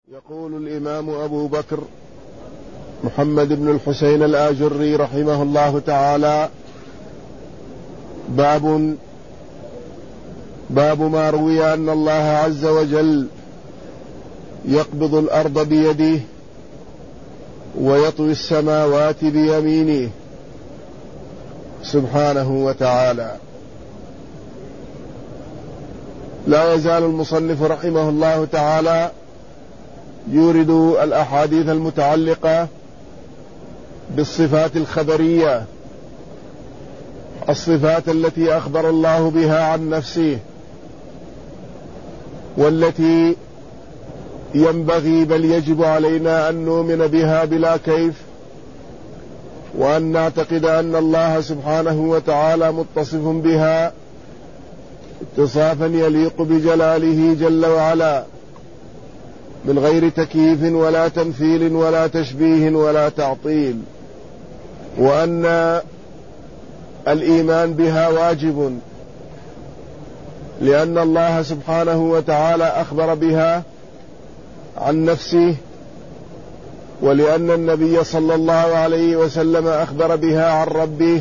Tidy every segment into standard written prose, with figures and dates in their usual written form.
يقول الإمام أبو بكر محمد بن الحسين الآجري رحمه الله تعالى: باب ما روي أن الله عز وجل يقبض الأرض بيده ويطوي السماوات بيمينه سبحانه وتعالى. لا يزال المصنف رحمه الله تعالى يورد الأحاديث المتعلقة بالصفات الخبرية، الصفات التي أخبر الله بها عن نفسه، والتي ينبغي بل يجب علينا أن نؤمن بها بلا كيف، وأن نعتقد أن الله سبحانه وتعالى متصف بها اتصافا يليق بجلاله جل وعلا، من غير تكييف ولا تمثيل ولا تشبيه ولا تعطيل، وأن الإيمان بها واجب، لأن الله سبحانه وتعالى أخبر بها عن نفسه، ولأن النبي صلى الله عليه وسلم أخبر بها عن ربه.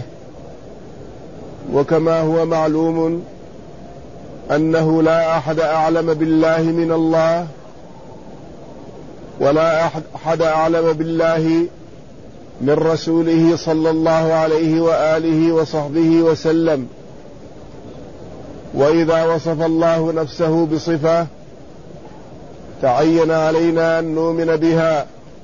وكما هو معلوم أنه لا أحد أعلم بالله من الله، ولا أحد أعلم بالله من رسوله صلى الله عليه وآله وصحبه وسلم. وإذا وصف الله نفسه بصفة تعين علينا أن نؤمن بها،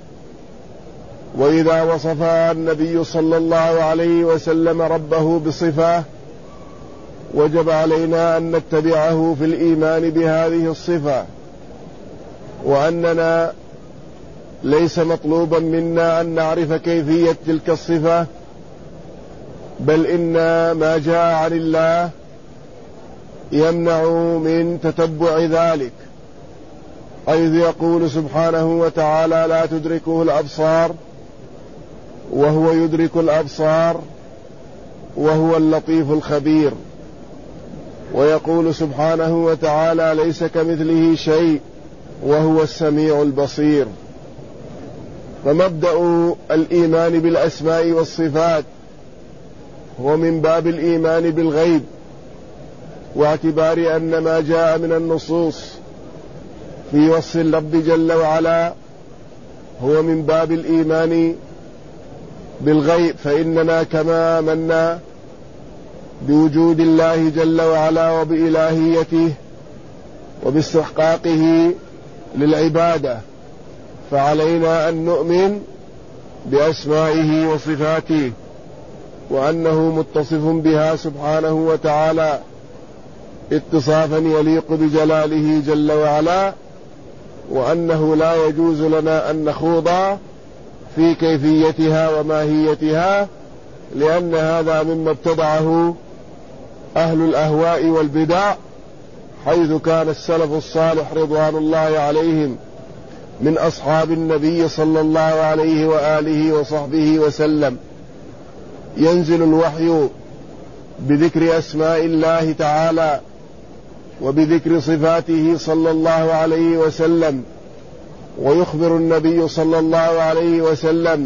وإذا وصف النبي صلى الله عليه وسلم ربه بصفة وجب علينا أن نتبعه في الإيمان بهذه الصفة، وأننا ليس مطلوبا منا أن نعرف كيفية تلك الصفة، بل إن ما جاء عن الله يمنع من تتبع ذلك، حيث يقول سبحانه وتعالى: لا تدركه الأبصار وهو يدرك الأبصار وهو اللطيف الخبير. ويقول سبحانه وتعالى: ليس كمثله شيء وهو السميع البصير. فمبدأ الإيمان بالأسماء والصفات هو من باب الإيمان بالغيب، واعتبار أن ما جاء من النصوص في وصف الرب جل وعلا هو من باب الإيمان بالغيب، فإننا كما آمنا بوجود الله جل وعلا وبإلهيته وباستحقاقه للعبادة، فعلينا أن نؤمن بأسمائه وصفاته، وأنه متصف بها سبحانه وتعالى اتصافا يليق بجلاله جل وعلا، وأنه لا يجوز لنا أن نخوض في كيفيتها وماهيتها، لأن هذا مما ابتدعه أهل الأهواء والبدع، حيث كان السلف الصالح رضوان الله عليهم من أصحاب النبي صلى الله عليه وآله وصحبه وسلم ينزل الوحي بذكر أسماء الله تعالى وبذكر صفاته صلى الله عليه وسلم، ويخبر النبي صلى الله عليه وسلم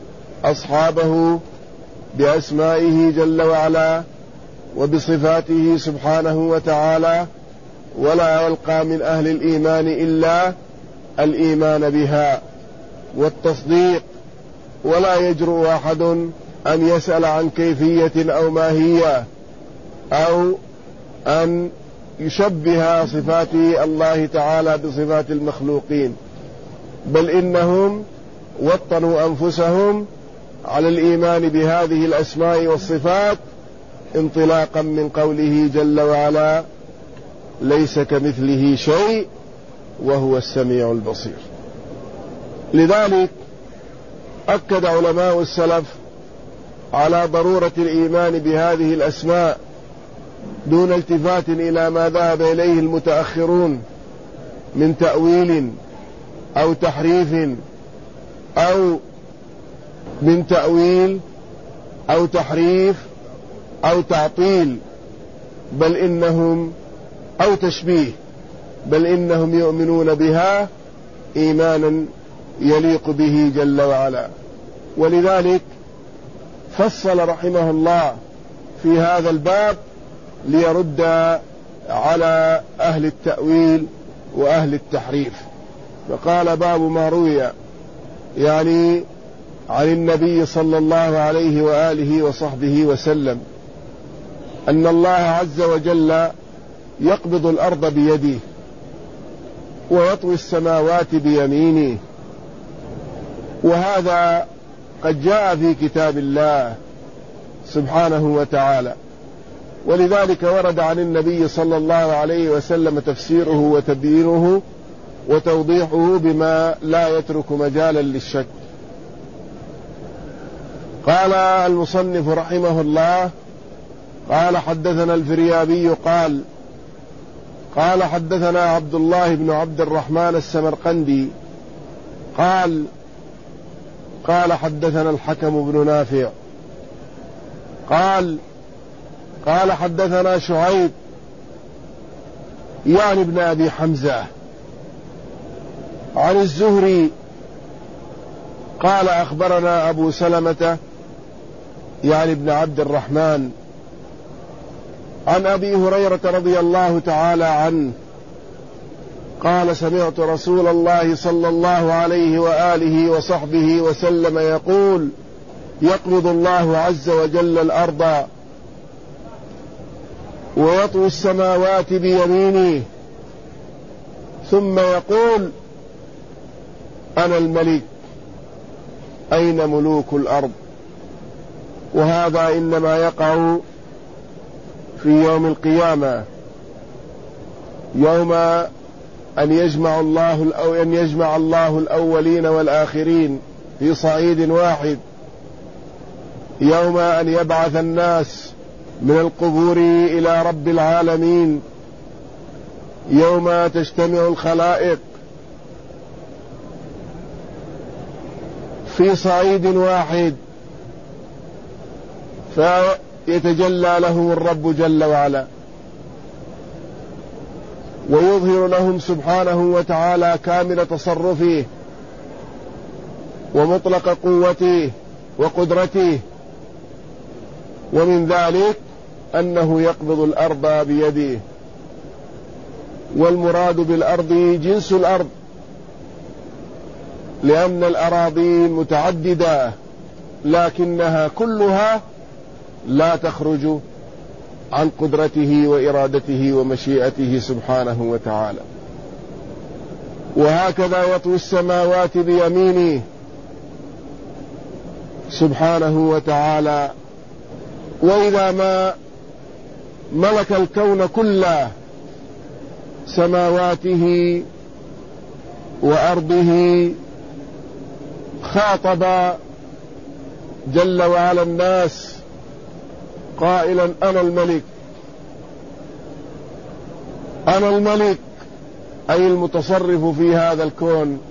أصحابه بأسمائه جل وعلا وبصفاته سبحانه وتعالى، ولا يلقى من أهل الإيمان إلا الإيمان بها والتصديق، ولا يجرؤ أحد أن يسأل عن كيفية أو ماهية أو أن يشبه صفات الله تعالى بصفات المخلوقين، بل إنهم وطنوا أنفسهم على الإيمان بهذه الأسماء والصفات انطلاقا من قوله جل وعلا: ليس كمثله شيء وهو السميع البصير. لذلك أكد علماء السلف على ضرورة الإيمان بهذه الأسماء دون التفات إلى ما ذهب إليه المتأخرون من تأويل أو تحريف أو تعطيل، أو تشبيه، بل إنهم يؤمنون بها إيمانا يليق به جل وعلا. ولذلك فصل رحمه الله في هذا الباب ليرد على أهل التأويل وأهل التحريف، فقال باب ما روي يعني عن النبي صلى الله عليه وآله وصحبه وسلم أن الله عز وجل يقبض الأرض بيده ويطوي السماوات بيمينه، وهذا قد جاء في كتاب الله سبحانه وتعالى. ولذلك ورد عن النبي صلى الله عليه وسلم تفسيره وتبيينه وتوضيحه بما لا يترك مجالا للشك. قال المصنف رحمه الله: قال حدثنا الفريابي قال حدثنا عبد الله بن عبد الرحمن السمرقندي قال حدثنا الحكم بن نافع قال حدثنا شعيب يعني ابن أبي حمزة عن الزهري قال أخبرنا أبو سلمة يعني ابن عبد الرحمن عن أبي هريرة رضي الله تعالى عنه قال: سمعت رسول الله صلى الله عليه وآله وصحبه وسلم يقول: يقبض الله عز وجل الأرض ويطوي السماوات بيمينه ثم يقول: أنا الملك أين ملوك الأرض. وهذا إنما يقع في يوم القيامة، يوم أن يجمع الله الأولين والآخرين في صعيد واحد، يوم أن يبعث الناس من القبور إلى رب العالمين، يوم تجتمع الخلائق في صعيد واحد فيتجلى لهم الرب جل وعلا ويظهر لهم سبحانه وتعالى كامل تصرفه ومطلق قوته وقدرته. ومن ذلك أنه يقبض الأرض بيده، والمراد بالأرض جنس الأرض، لأن الأراضين متعددة لكنها كلها لا تخرج عن قدرته وإرادته ومشيئته سبحانه وتعالى. وهكذا يطوي السماوات بيمينه سبحانه وتعالى. وإذا ما ملك الكون كله، سماواته وأرضه، خاطب جل وعلا الناس قائلا: أنا الملك، أنا الملك، أي المتصرف في هذا الكون.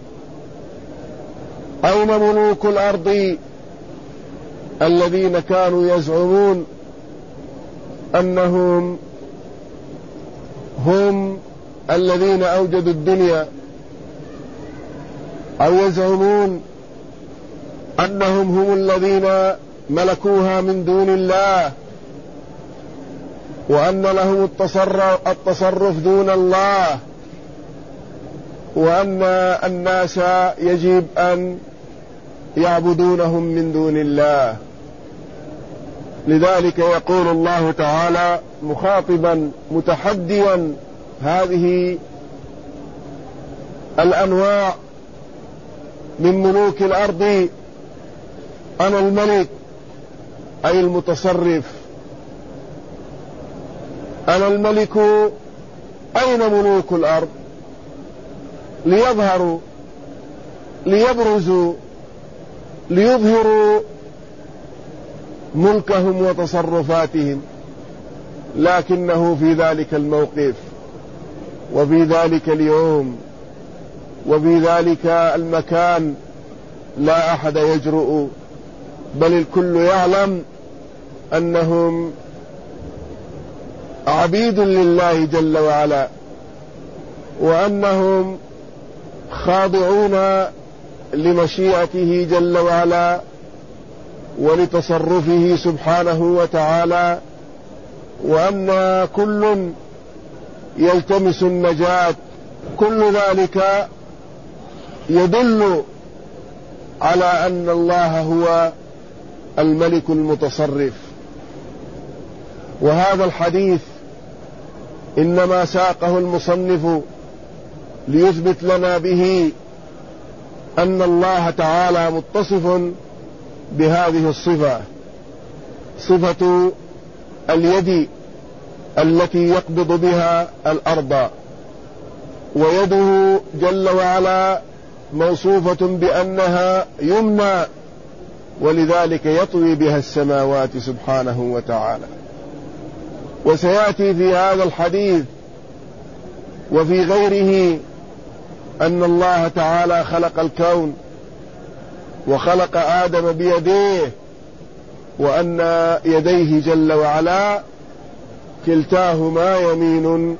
أين ملوك الأرض الذين كانوا يزعمون أنهم هم الذين أوجدوا الدنيا، أو يزعمون أنهم هم الذين ملكوها من دون الله، وأن لهم التصرف دون الله، وأن الناس يجب أن يعبدونهم من دون الله. لذلك يقول الله تعالى مخاطبا متحديا هذه الأنواع من ملوك الأرض: أنا الملك، أي المتصرف. أنا الملك، أين ملوك الأرض؟ ليظهروا، ليبرزوا، ليظهروا ملكهم وتصرفاتهم، لكنه في ذلك الموقف وفي ذلك اليوم وفي ذلك المكان لا أحد يجرؤ، بل الكل يعلم أنهم عبيد لله جل وعلا، وأنهم خاضعون لمشيئته جل وعلا ولتصرفه سبحانه وتعالى، وأن كل يلتمس النجاة. كل ذلك يدل على أن الله هو الملك المتصرف. وهذا الحديث إنما ساقه المصنف ليثبت لنا به أن الله تعالى متصف بهذه الصفة، صفة اليد التي يقبض بها الأرض، ويده جل وعلا موصوفة بأنها يمنى، ولذلك يطوي بها السماوات سبحانه وتعالى. وسيأتي في هذا الحديث وفي غيره أن الله تعالى خلق الكون وخلق آدم بيديه، وأن يديه جل وعلا كلتاهما يمين.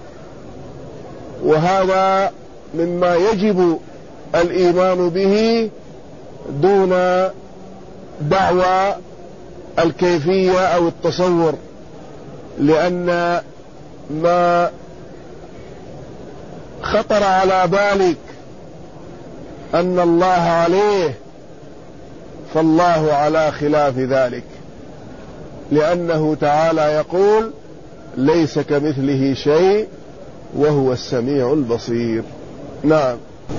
وهذا مما يجب الإيمان به دون دعوى الكيفية أو التصور، لأن ما خطر على بالك أن الله عليه فالله على خلاف ذلك، لأنه تعالى يقول ليس كمثله شيء وهو السميع البصير. نعم.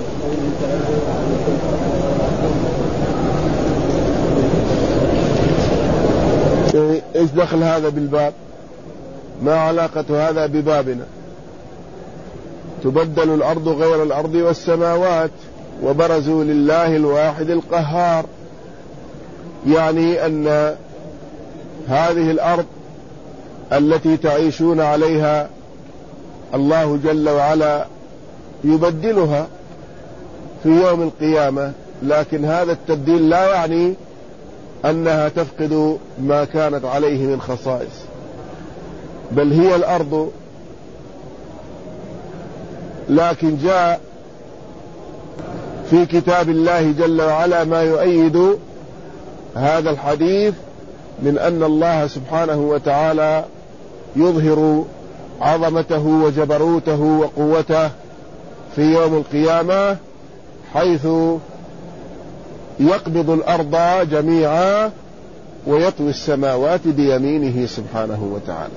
ايش دخل هذا بالباب؟ ما علاقة هذا ببابنا؟ تبدل الأرض غير الأرض والسماوات وبرزوا لله الواحد القهار، يعني أن هذه الأرض التي تعيشون عليها الله جل وعلا يبدلها في يوم القيامة، لكن هذا التبديل لا يعني أنها تفقد ما كانت عليه من خصائص، بل هي الأرض. لكن جاء في كتاب الله جل وعلا ما يؤيد هذا الحديث من أن الله سبحانه وتعالى يظهر عظمته وجبروته وقوته في يوم القيامة، حيث يقبض الأرض جميعا ويطوي السماوات بيمينه سبحانه وتعالى.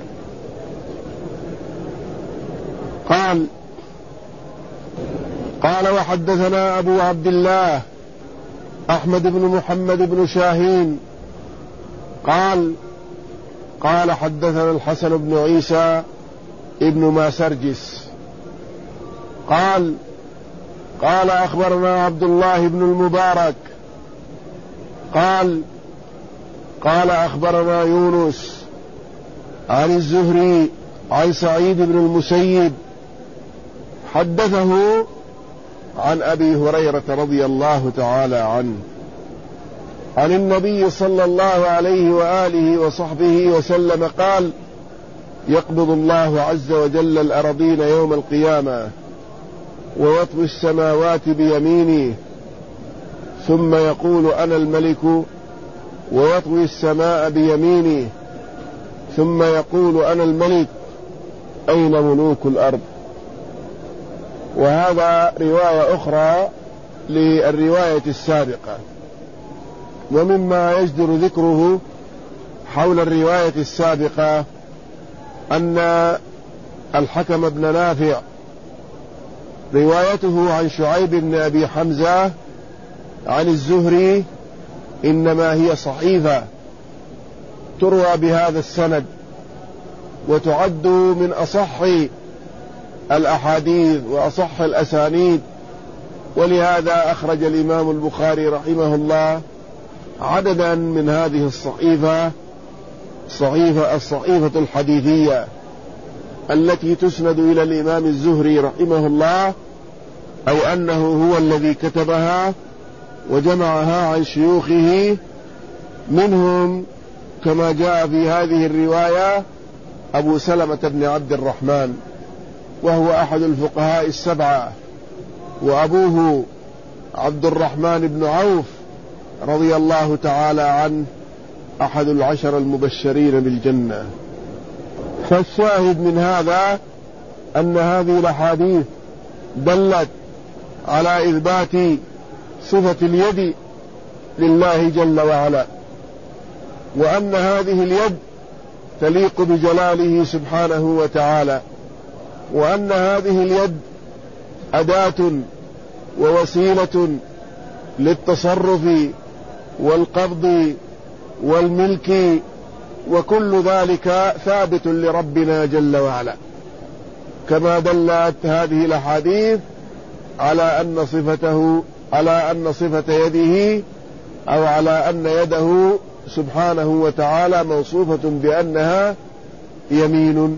قال وحدثنا أبو عبد الله أحمد بن محمد بن شاهين قال حدثنا الحسن بن عيسى ابن ماسرجس قال أخبرنا عبد الله بن المبارك قال أخبرنا يونس عن الزهري عن سعيد بن المسيب حدثه عن أبي هريرة رضي الله تعالى عنه عن النبي صلى الله عليه وآله وصحبه وسلم قال: يقبض الله عز وجل الأرضين يوم القيامة ويطوي السماوات بيمينه ثم يقول أنا الملك، ويطوي السماء بيمينه ثم يقول أنا الملك، أين ملوك الأرض؟ وهذا رواية أخرى للرواية السابقة. ومما يجدر ذكره حول الرواية السابقة أن الحكم بن نافع روايته عن شعيب بن أبي حمزة عن الزهري إنما هي صحيفة تروى بهذا السند، وتعد من أصح الأحاديث وأصح الأسانيد، ولهذا أخرج الإمام البخاري رحمه الله عددا من هذه الصحيفة الحديثية التي تسند إلى الإمام الزهري رحمه الله، أو أنه هو الذي كتبها وجمعها عن شيوخه، منهم كما جاء في هذه الرواية أبو سلمة بن عبد الرحمن، وهو أحد الفقهاء السبعة وأبوه عبد الرحمن بن عوف رضي الله تعالى عنه أحد العشر المبشرين بالجنة. فالشاهد من هذا أن هذه الأحاديث دلت على إثبات صفة اليد لله جل وعلا، وأن هذه اليد تليق بجلاله سبحانه وتعالى، وأن هذه اليد أداة ووسيلة للتصرف والقبض والملك، وكل ذلك ثابت لربنا جل وعلا، كما دلت هذه الأحاديث على أن صفة يده أو على أن يده سبحانه وتعالى موصوفة بأنها يمين،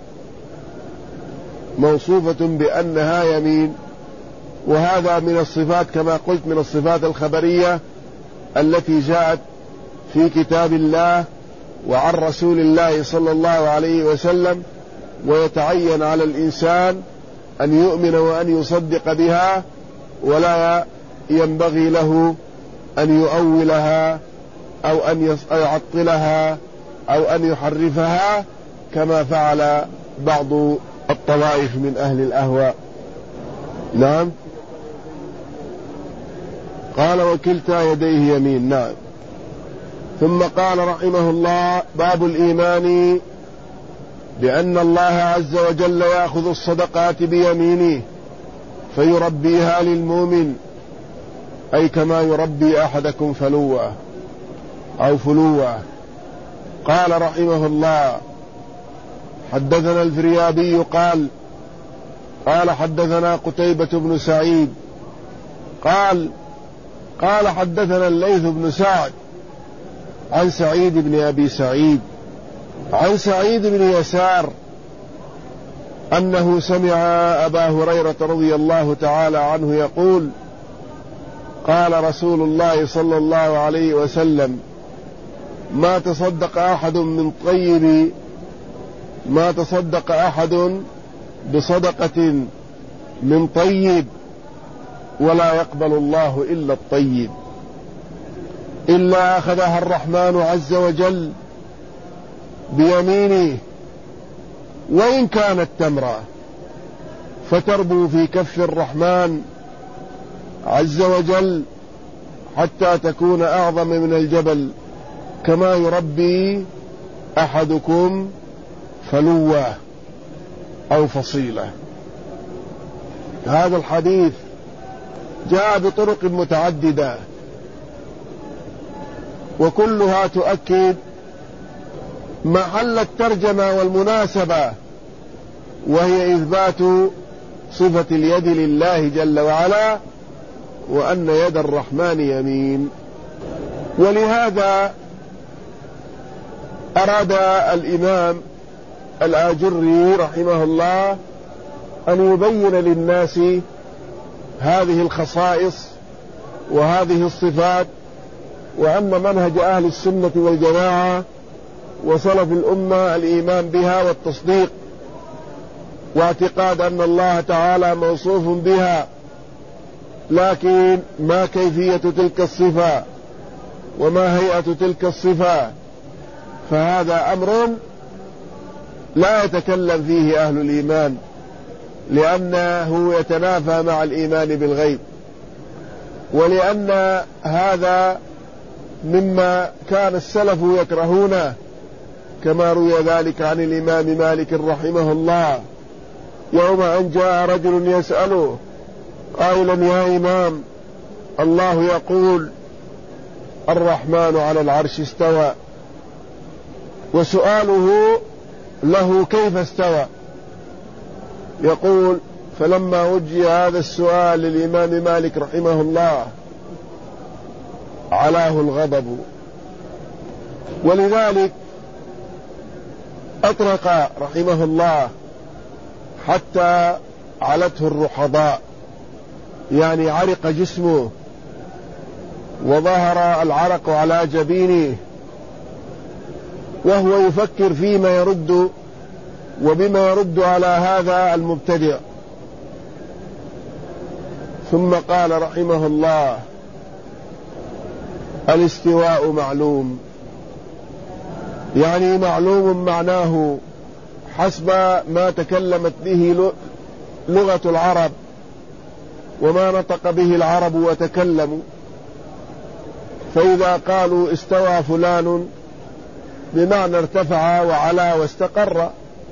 وهذا من الصفات كما قلت من الصفات الخبرية التي جاءت في كتاب الله وعن رسول الله صلى الله عليه وسلم، ويتعين على الإنسان أن يؤمن وأن يصدق بها، ولا ينبغي له أن يؤولها أو أن يعطلها أو أن يحرفها كما فعل بعض الطوائف من أهل الأهواء. نعم، قال وكلتا يديه يمين. نعم. ثم قال رحمه الله: باب الإيمان بأن الله عز وجل يأخذ الصدقات بيمينه فيربيها للمؤمن، أي كما يربي أحدكم فلوة أو فلوة. قال رحمه الله: حدثنا الفريابي قال حدثنا قتيبة بن سعيد قال حدثنا الليث بن سعد عن سعيد بن أبي سعيد عن سعيد بن يسار أنه سمع أبا هريرة رضي الله تعالى عنه يقول: قال رسول الله صلى الله عليه وسلم: ما تصدق أحد بصدقة من طيب ولا يقبل الله إلا الطيب إلا أخذها الرحمن عز وجل بيمينه، وإن كانت تمرة فتربو في كف الرحمن عز وجل حتى تكون أعظم من الجبل، كما يربي أحدكم فلوة أو فصيلة. هذا الحديث جاء بطرق متعددة وكلها تؤكد محل الترجمة والمناسبة، وهي إثبات صفة اليد لله جل وعلا، وأن يد الرحمن يمين. ولهذا أراد الإمام الآجري رحمه الله أن يبين للناس هذه الخصائص وهذه الصفات، وأن منهج أهل السنة والجماعة وسلف الأمة الإيمان بها والتصديق واعتقاد أن الله تعالى موصوف بها، لكن ما كيفية تلك الصفة وما هيئة تلك الصفة فهذا أمر لا يتكلم فيه أهل الإيمان، لأنه يتنافى مع الإيمان بالغيب، ولأن هذا مما كان السلف يكرهونه، كما روي ذلك عن الإمام مالك رحمه الله يوم أن جاء رجل يسأله قائلا: يا إمام، الله يقول الرحمن على العرش استوى، وسؤاله له كيف استوى؟ يقول: فلما وجه هذا السؤال للإمام مالك رحمه الله علاه الغضب، ولذلك أطرق رحمه الله حتى علته الرحضاء، يعني عرق جسمه وظهر العرق على جبينه، وهو يفكر فيما يرد وبما يرد على هذا المبتدع. ثم قال رحمه الله: الاستواء معلوم، يعني معلوم معناه حسب ما تكلمت به لغة العرب وما نطق به العرب وتكلموا. فإذا قالوا استوى فلان بمعنى ارتفع وعلى واستقر،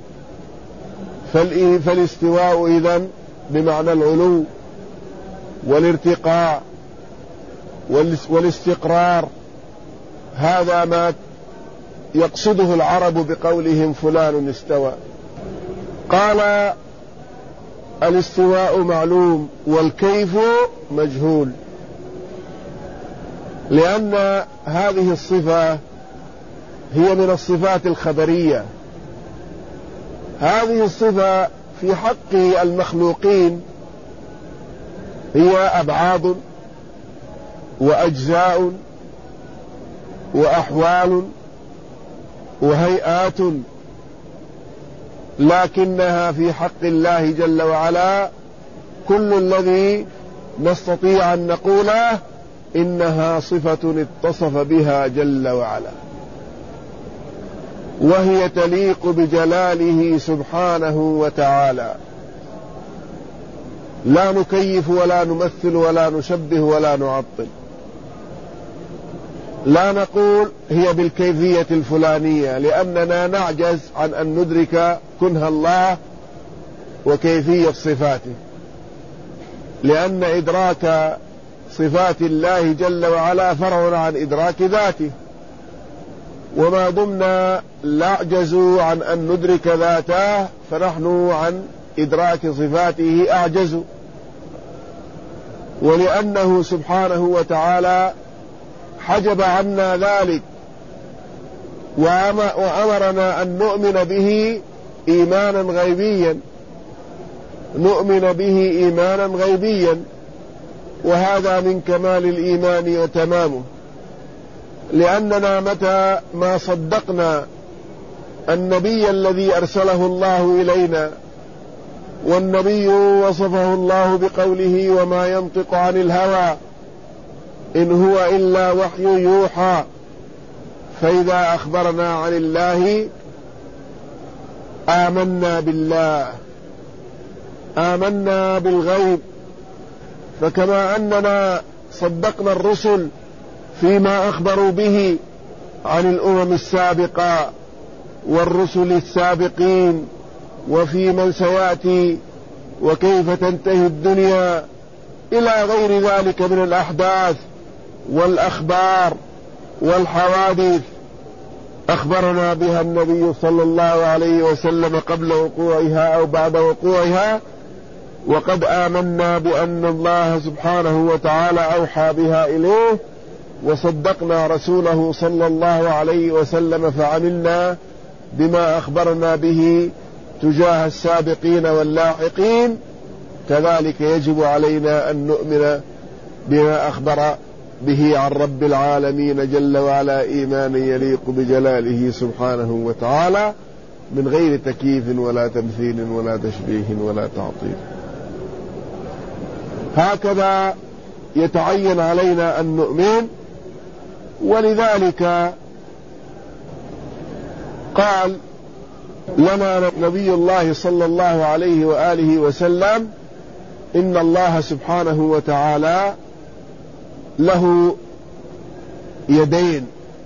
فالاستواء إذن بمعنى العلو والارتقاء والاستقرار. هذا ما يقصده العرب بقولهم فلان استوى. قال: الاستواء معلوم والكيف مجهول، لأن هذه الصفة هي من الصفات الخبرية. هذه الصفة في حق المخلوقين هي أبعاد وأجزاء وأحوال وهيئات، لكنها في حق الله جل وعلا كل الذي نستطيع أن نقوله إنها صفة اتصف بها جل وعلا، وهي تليق بجلاله سبحانه وتعالى. لا نكيف ولا نمثل ولا نشبه ولا نعطل. لا نقول هي بالكيفية الفلانية، لأننا نعجز عن أن ندرك كنه الله وكيفية صفاته، لأن إدراك صفات الله جل وعلا فرع عن إدراك ذاته، وما ضمنا نعجز عن أن ندرك ذاته فنحن عن إدراك صفاته أعجز. ولأنه سبحانه وتعالى حجب عنا ذلك وأمرنا أن نؤمن به إيمانا غيبيا، نؤمن به إيمانا غيبيا، وهذا من كمال الإيمان وتمامه. لأننا متى ما صدقنا النبي الذي أرسله الله إلينا، والنبي وصفه الله بقوله: وما ينطق عن الهوى إن هو إلا وحي يوحى، فإذا أخبرنا عن الله آمنا بالله، آمنا بالغيب. فكما أننا صدقنا الرسل فيما أخبروا به عن الأمم السابقة والرسل السابقين وفي من سيأتي وكيف تنتهي الدنيا إلى غير ذلك من الأحداث والأخبار والحوادث أخبرنا بها النبي صلى الله عليه وسلم قبل وقوعها أو بعد وقوعها، وقد آمنا بأن الله سبحانه وتعالى أوحى بها إليه، وصدقنا رسوله صلى الله عليه وسلم فعملنا بما أخبرنا به تجاه السابقين واللاحقين. كذلك يجب علينا أن نؤمن بما أخبر به عن رب العالمين جل وعلا إيمانا يليق بجلاله سبحانه وتعالى، من غير تكييف ولا تمثيل ولا تشبيه ولا تعطيل. هكذا يتعين علينا أن نؤمن. ولذلك قال لنا نبي الله صلى الله عليه وآله وسلم: إن الله سبحانه وتعالى له يدين،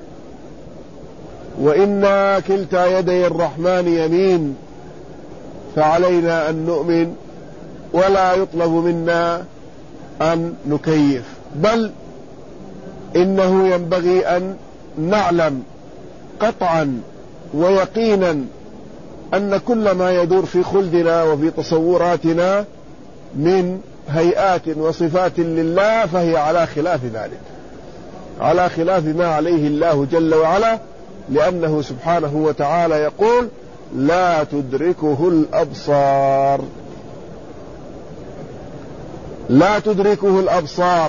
وإن كلتا يدي الرحمن يمين، فعلينا أن نؤمن ولا يطلب منا أن نكيف، بل إنه ينبغي أن نعلم قطعا ويقينا أن كل ما يدور في خلدنا وفي تصوراتنا من هيئات وصفات لله فهي على خلاف ذلك، على خلاف ما عليه الله جل وعلا، لأنه سبحانه وتعالى يقول: لا تدركه الأبصار، لا تدركه الأبصار،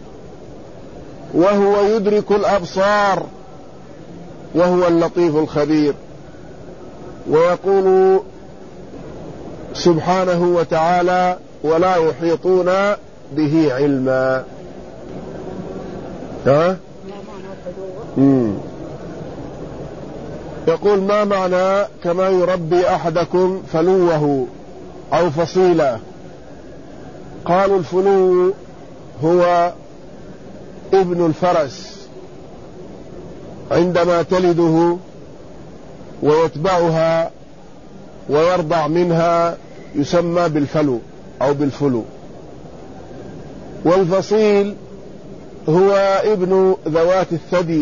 وهو يدرك الأبصار وهو اللطيف الخبير. ويقول سبحانه وتعالى: ولا يحيطون به علما. يقول ما معنى كما يربي أحدكم فلوه أو فصيلة؟ قالوا الفلو هو ابن الفرس عندما تلده ويتبعها ويرضع منها يسمى بالفلو أو بالفلو. والفصيل هو ابن ذوات الثدي،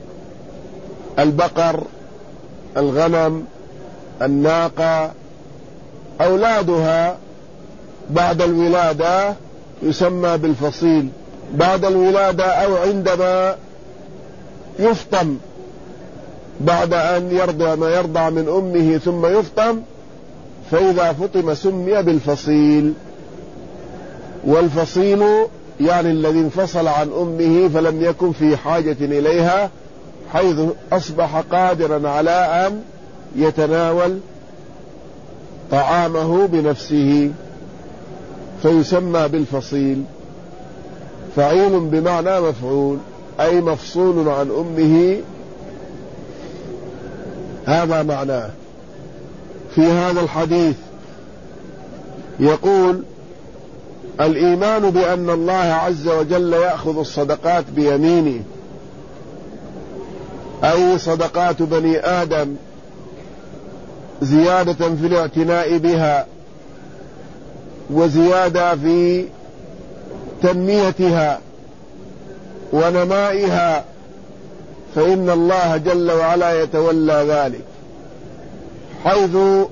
البقر، الغنم، الناقة، أولادها بعد الولادة يسمى بالفصيل. بعد الولادة أو عندما يفطم بعد أن يرضع من أمه ثم يفطم، فإذا فطم سمي بالفصيل. والفصيل يعني الذي انفصل عن أمه فلم يكن في حاجة إليها، حيث أصبح قادرا على أن يتناول طعامه بنفسه، فيسمى بالفصيل. فعيل بمعنى مفعول، أي مفصول عن أمه، هذا معناه. في هذا الحديث يقول الإيمان بأن الله عز وجل يأخذ الصدقات بيمينه، أي صدقات بني آدم، زيادة في الاعتناء بها وزيادة في تنميتها ونمائها، فإن الله جل وعلا يتولى ذلك، حيث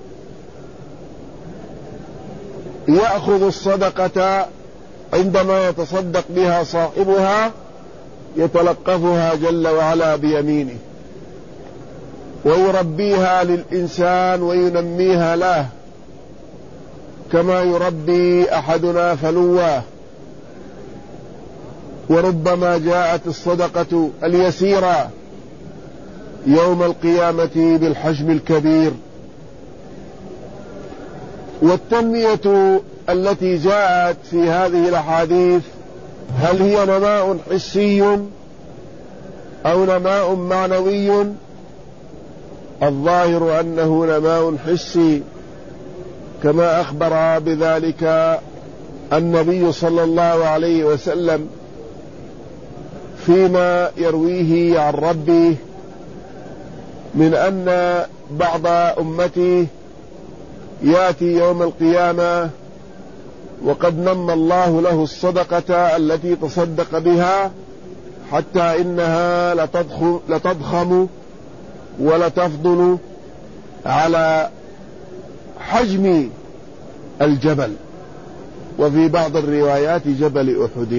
يأخذ الصدقة عندما يتصدق بها صاحبها يتلقفها جل وعلا بيمينه، ويربيها للإنسان وينميها له كما يربي أحدنا فلواه. وربما جاءت الصدقة اليسيرة يوم القيامة بالحجم الكبير. والتنمية التي جاءت في هذه الأحاديث هل هي نماء حسي أو نماء معنوي؟ الظاهر أنه نماء حسي، كما أخبر بذلك النبي صلى الله عليه وسلم فيما يرويه عن ربه من أن بعض أمته يأتي يوم القيامة وقد نمى الله له الصدقة التي تصدق بها حتى إنها لتضخم ولتفضل على حجم الجبل، وفي بعض الروايات جبل أحد.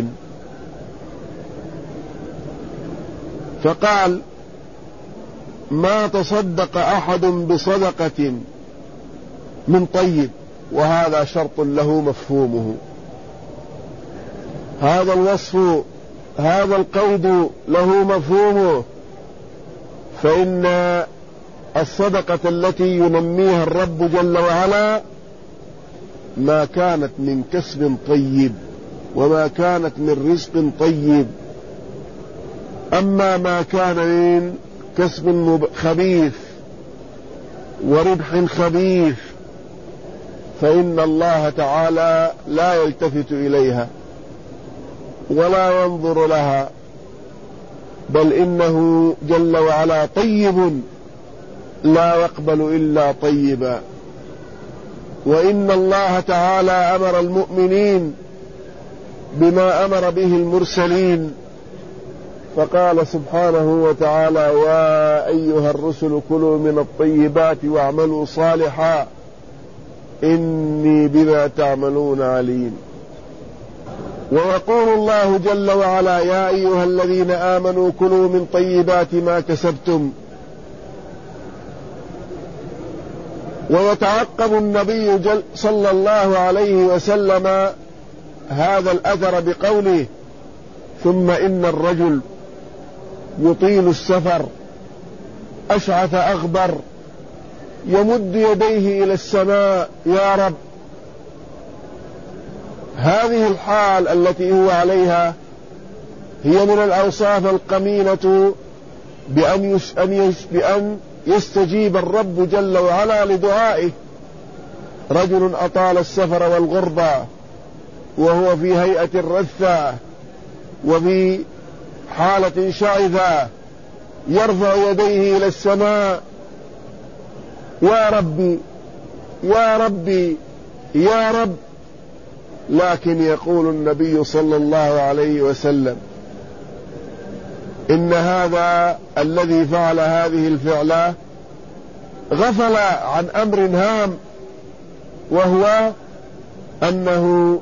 فقال ما تصدق أحد بصدقة من طيب، وهذا شرط له مفهومه. هذا الوصف، هذا القيد له مفهومه، فإن الصدقة التي ينميها الرب جل وعلا ما كانت من كسب طيب وما كانت من رزق طيب. أما ما كان من كسب خبيث وربح خبيث فإن الله تعالى لا يلتفت إليها ولا ينظر لها، بل إنه جل وعلا طيب لا يقبل إلا طيبا. وإن الله تعالى أمر المؤمنين بما أمر به المرسلين، فقال سبحانه وتعالى يا أيها الرسل كلوا من الطيبات واعملوا صالحا إني بما تعملون عليم. ويقول الله جل وعلا يا أيها الذين آمنوا كلوا من طيبات ما كسبتم. ويتعقب النبي صلى الله عليه وسلم هذا الأثر بقوله ثم إن الرجل يطيل السفر أشعث أغبر يمد يديه إلى السماء يا رب هذه الحال التي هو عليها هي من الأوصاف القمينة بأن يستجيب الرب جل وعلا لدعائه. رجل أطال السفر والغربة وهو في هيئة رثة وفي حالة شعثة يرفع يديه إلى السماء: يا ربي يا ربي يا رب. لكن يقول النبي صلى الله عليه وسلم: إن هذا الذي فعل هذه الفعلة غفل عن أمر هام، وهو أنه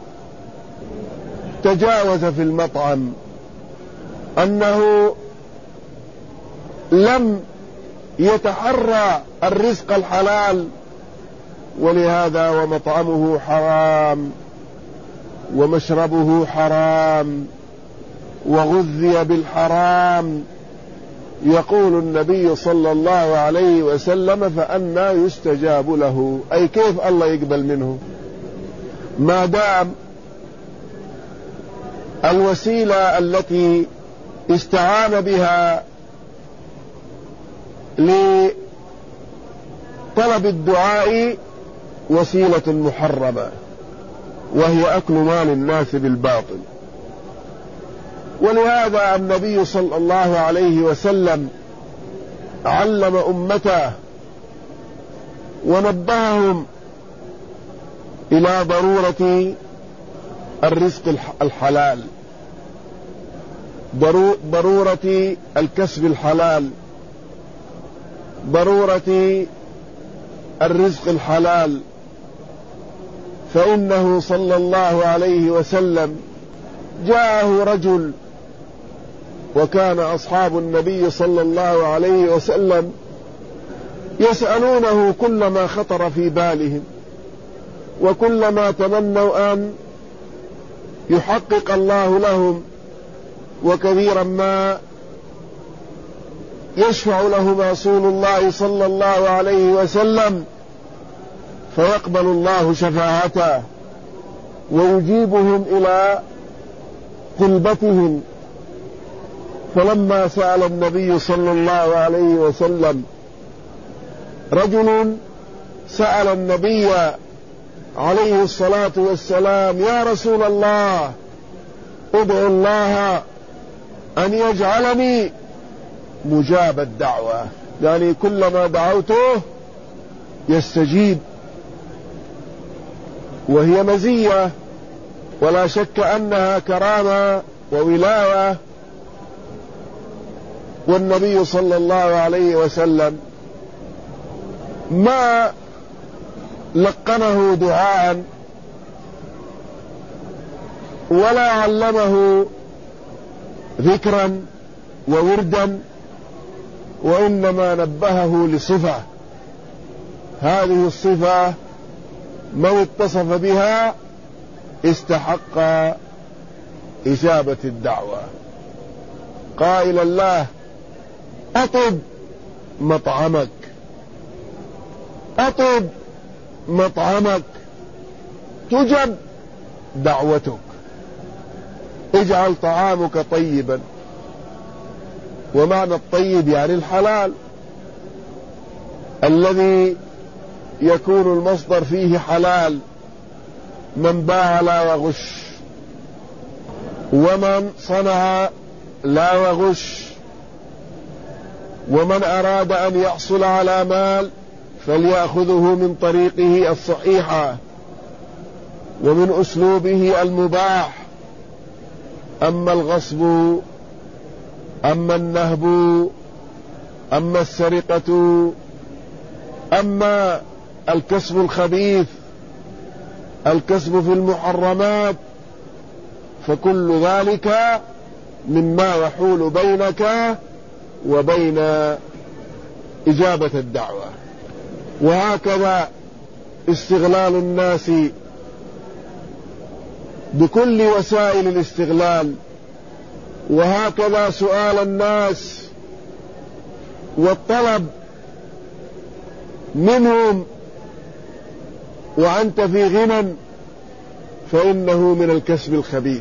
تجاوز في المطعم، أنه لم يتحرى الرزق الحلال، ولهذا ومطعمه حرام ومشربه حرام وغذي بالحرام. يقول النبي صلى الله عليه وسلم: فأنى يستجاب له؟ أي كيف الله يقبل منه ما دام الوسيلة التي استعان بها لطلب الدعاء وسيلة محرمة، وهي أكل مال الناس بالباطل. ولهذا النبي صلى الله عليه وسلم علم أمته ونبههم إلى ضرورة الرزق الحلال، ضرورة الكسب الحلال، ضرورة الرزق الحلال. فإنه صلى الله عليه وسلم جاءه رجل، وكان أصحاب النبي صلى الله عليه وسلم يسألونه كل ما خطر في بالهم، وكل ما تمنوا أن يحقق الله لهم، وكثيرا ما يشفع لهم رسول الله صلى الله عليه وسلم فيقبل الله شفاعته ويجيبهم إلى طلبتهم. فلما سأل النبي صلى الله عليه وسلم رجل سأل النبي عليه الصلاة والسلام: يا رسول الله، ادعو الله أن يجعلني مجاب الدعوة، يعني كلما دعوته يستجيب. وهي مزية ولا شك أنها كرامة وولاية. والنبي صلى الله عليه وسلم ما لقنه دعاء ولا علمه ذكرا ووردا، وإنما نبهه لصفة. هذه الصفة من اتصف بها استحق إجابة الدعوة. قائلا له: أطب مطعمك، أطب مطعمك تجب دعوتك، اجعل طعامك طيبا. ومعنى الطيب يعني الحلال الذي يكون المصدر فيه حلال. من باع لا يغش، ومن صنع لا يغش، ومن أراد أن يحصل على مال فليأخذه من طريقه الصحيحة ومن أسلوبه المباح. أما الغصب، أما النهب، أما السرقة، أما الكسب الخبيث، الكسب في المحرمات، فكل ذلك مما يحول بينك وبين إجابة الدعوة. وهكذا استغلال الناس بكل وسائل الاستغلال، وهكذا سؤال الناس والطلب منهم وأنت في غنى فإنه من الكسب الخبيث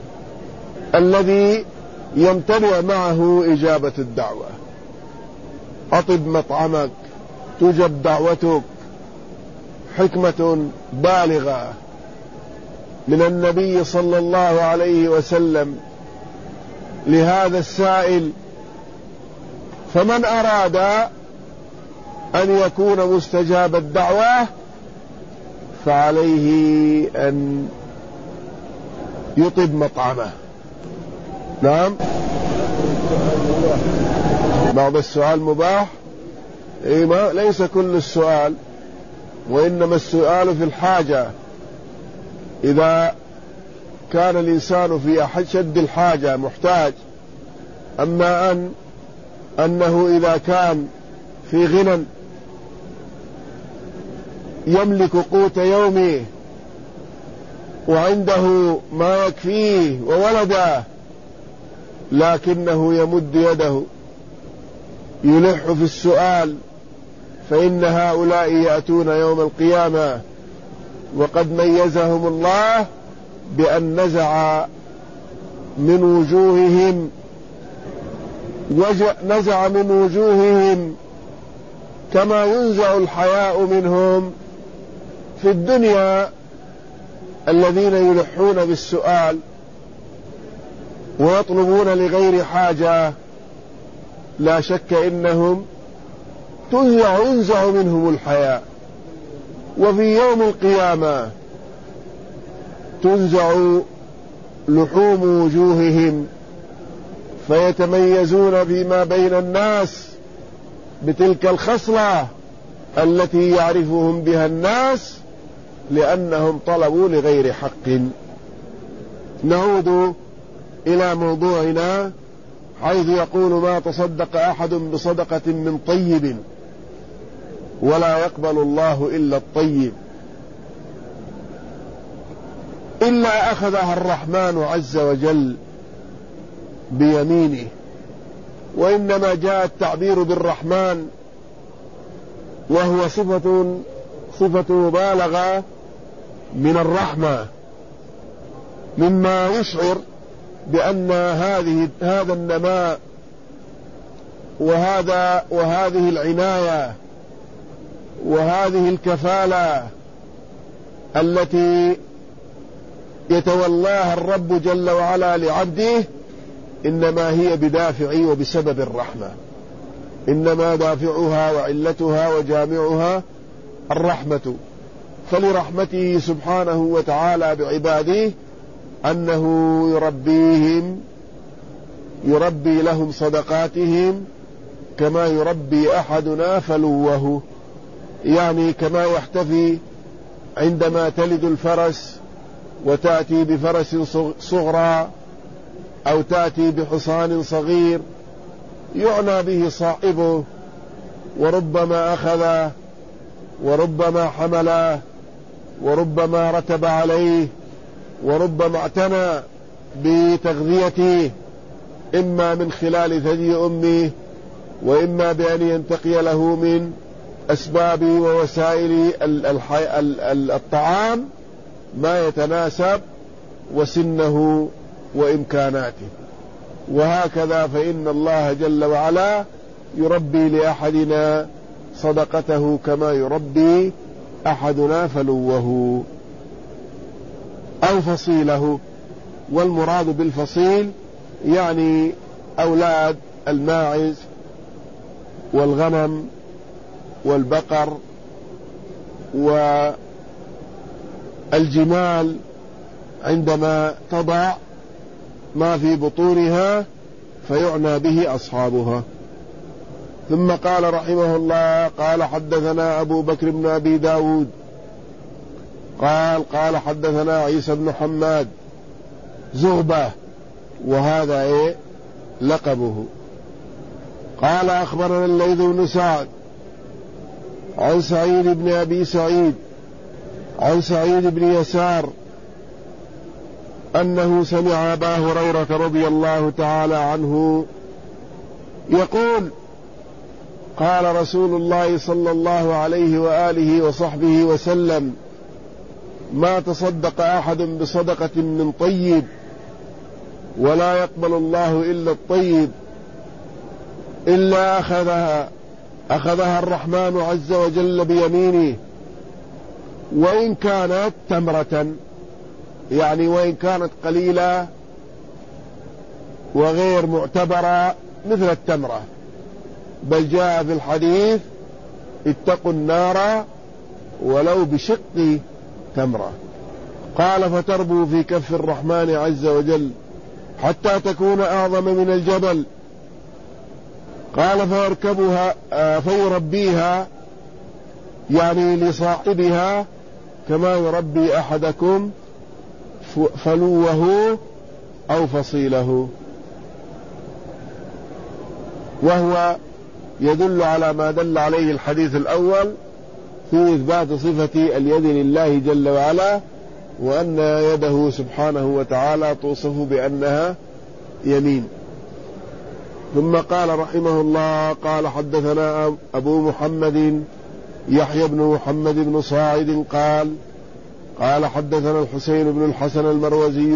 الذي يمتنع معه إجابة الدعوة. أطب مطعمك تجب دعوتك. حكمة بالغة من النبي صلى الله عليه وسلم لهذا السائل. فمن أراد أن يكون مستجاب الدعوة فعليه أن يطب مطعمه. نعم، بعض السؤال مباح، ليس كل السؤال، وإنما السؤال في الحاجة. إذا كان الإنسان في أشد الحاجة محتاج. أما أنه إذا كان في غنى يملك قوت يومه وعنده ما يكفيه وولده، لكنه يمد يده يلح في السؤال، فإن هؤلاء يأتون يوم القيامة وقد ميزهم الله بأن نزع من وجوههم كما ينزع الحياء منهم في الدنيا، الذين يلحون بالسؤال ويطلبون لغير حاجة، لا شك إنهم ينزع منهم الحياء. وفي يوم القيامة تنزع لحوم وجوههم فيتميزون فيما بين الناس بتلك الخصلة التي يعرفهم بها الناس لأنهم طلبوا لغير حق. نعود إلى موضوعنا، حيث يقول: ما تصدق أحد بصدقة من طيب ولا يقبل الله إلا الطيب إلا أخذها الرحمن عز وجل بيمينه. وإنما جاء التعبير بالرحمن وهو صفة مبالغة من الرحمة، مما يشعر بأن هذا النماء وهذه العناية وهذه الكفالة التي يتولاها الرب جل وعلا لعبده إنما هي بدافع وبسبب الرحمة، إنما دافعها وعلتها وجامعها الرحمة. فلرحمته سبحانه وتعالى بعباده أنه يربي لهم صدقاتهم كما يربي أحدنا فلوه، يعني كما يحتفي عندما تلد الفرس وتأتي بفرس صغرى أو تأتي بحصان صغير، يعنى به صاحبه، وربما أخذه وربما حمله وربما رتب عليه وربما اعتنى بتغذيته، إما من خلال ثدي أمه وإما بأن ينتقي له من أسباب ووسائل الطعام ما يتناسب وسنه وإمكاناته. وهكذا فإن الله جل وعلا يربي لأحدنا صدقته كما يربي أحدنا فلوه أو فصيله. والمراد بالفصيل يعني أولاد الماعز والغنم والبقر والجمال عندما تضع ما في بطونها فيعنى به أصحابها. ثم قال رحمه الله: قال حدثنا أبو بكر بن أبي داود قال حدثنا عيسى بن حماد زغبة، وهذا لقبه. قال أخبرنا الليث بن سعد عن سعيد بن أبي سعيد عن سعيد بن يسار أنه سمع أبا هريرة رضي الله تعالى عنه يقول: قال رسول الله صلى الله عليه وآله وصحبه وسلم: ما تصدق أحد بصدقة من طيب ولا يقبل الله إلا الطيب إلا أخذها الرحمن عز وجل بيمينه، وإن كانت تمرة، يعني وإن كانت قليلة وغير معتبرة مثل التمرة. بل جاء في الحديث اتقوا النار ولو بشق تمرة. قال فتربو في كف الرحمن عز وجل حتى تكون أعظم من الجبل. قال فيركبها فيربيها، يعني لصاحبها كما يربي أحدكم فلوه أو فصيله، وهو يدل على ما دل عليه الحديث الأول في إثبات صفة اليد لله جل وعلا، وأن يده سبحانه وتعالى توصف بأنها يمين. ثم قال رحمه الله قال حدثنا أبو محمد يحيى بن محمد بن صاعد قال حدثنا الحسين بن الحسن المروزي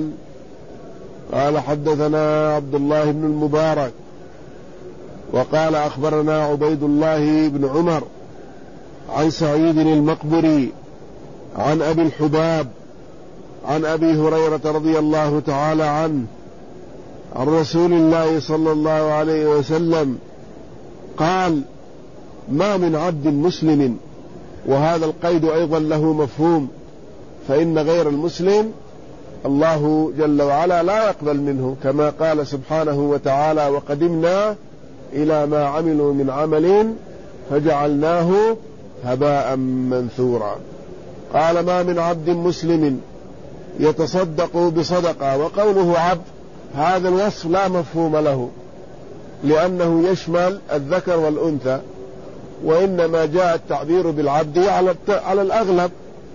قال حدثنا عبد الله بن المبارك وقال أخبرنا عبيد الله بن عمر عن سعيد المقبري عن أبي الحباب عن أبي هريرة رضي الله تعالى عنه عن رسول الله صلى الله عليه وسلم قال: ما من عبد مسلم، وهذا القيد أيضا له مفهوم، فإن غير المسلم الله جل وعلا لا يقبل منه، كما قال سبحانه وتعالى: وقدمنا إلى ما عملوا من عمل فجعلناه هباء منثورا. قال: ما من عبد مسلم يتصدق بصدقة، وقوله عبد هذا الوصف لا مفهوم له، لأنه يشمل الذكر والأنثى، وإنما جاء التعبير بالعبد على الأغلب.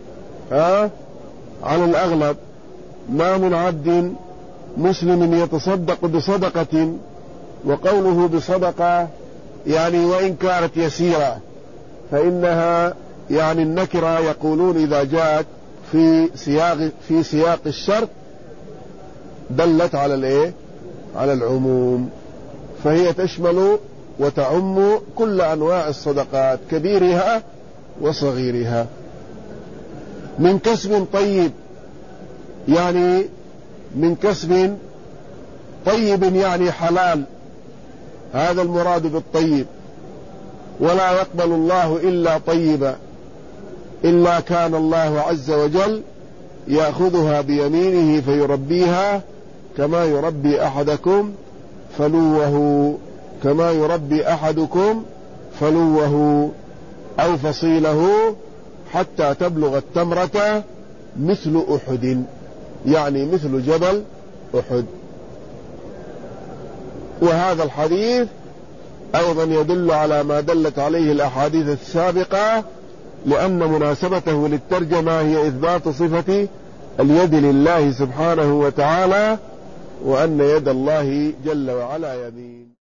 على الأغلب. ما من عبد مسلم يتصدق بصدقة، وقوله بصدقة يعني وإن كانت يسيرة، فإنها يعني النكرة يقولون إذا جاءت في سياق الشرط دلت على العموم، فهي تشمل وتعم كل أنواع الصدقات كبيرها وصغيرها. من كسب طيب، يعني من كسب طيب يعني حلال، هذا المراد بالطيب. ولا يقبل الله إلا طيبا، إلا كان الله عز وجل يأخذها بيمينه فيربيها كما يربي أحدكم فلوه، كما يربي أحدكم فلوه أو فصيله حتى تبلغ التمرة مثل أحد، يعني مثل جبل أحد. وهذا الحديث أيضا يدل على ما دلت عليه الأحاديث السابقة، لأن مناسبته للترجمة هي إثبات صفة اليد لله سبحانه وتعالى، وأن يد الله جل وعلا يمين.